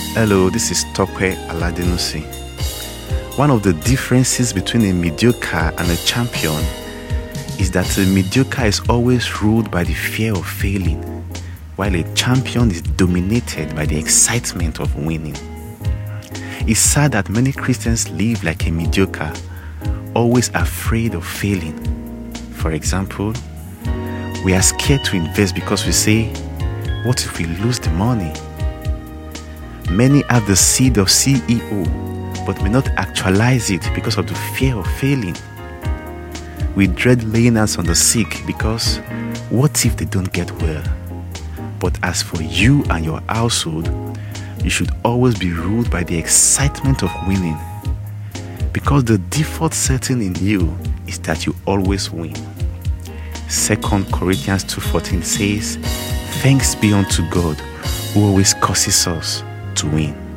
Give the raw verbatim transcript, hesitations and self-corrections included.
Hello, this is Tope Aladenusi. One of the differences between a mediocre and a champion is that a mediocre is always ruled by the fear of failing, while a champion is dominated by the excitement of winning. It's sad that many Christians live like a mediocre, always afraid of failing. For example, we are scared to invest because we say, what if we lose the money? Many have the seed of C E O, but may not actualize it because of the fear of failing. We dread laying hands on the sick because what if they don't get well? But as for you and your household, you should always be ruled by the excitement of winning, because the default setting in you is that you always win. Second Corinthians two fourteen says, "Thanks be unto God who always causes us to win."